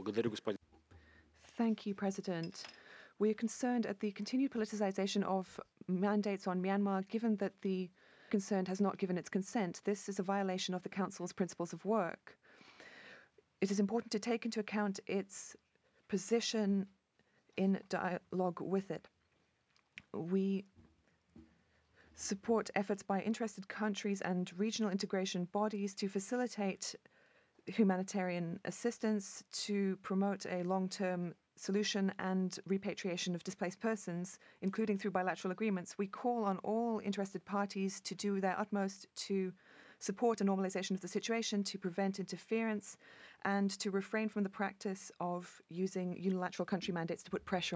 Thank you, President. We are concerned at the continued politicization of mandates on Myanmar, given that the concerned has not given its consent. This is a violation of the Council's principles of work. It is important to take into account its position in dialogue with it. We support efforts by interested countries and regional integration bodies to facilitate humanitarian assistance, to promote a long-term solution and repatriation of displaced persons, including through bilateral agreements. We call on all interested parties to do their utmost to support a normalization of the situation, to prevent interference, and to refrain from the practice of using unilateral country mandates to put pressure